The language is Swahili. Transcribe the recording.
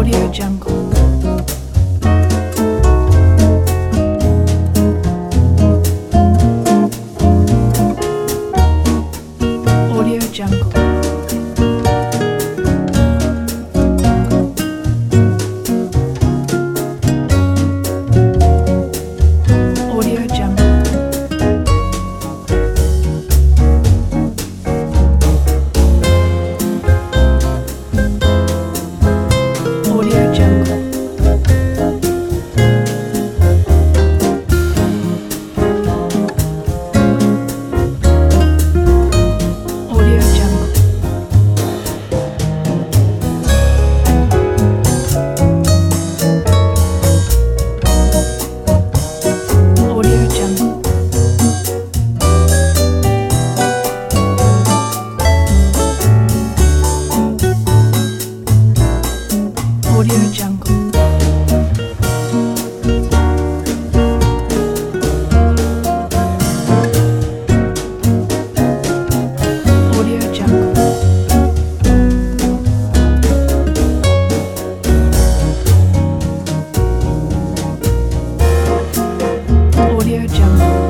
Audio Jungle. Audio Jungle. Audio Jungle. Audio Jungle. Audio Jungle. Audio Jungle. Audio Jungle. Audio Jungle. Audio Jungle.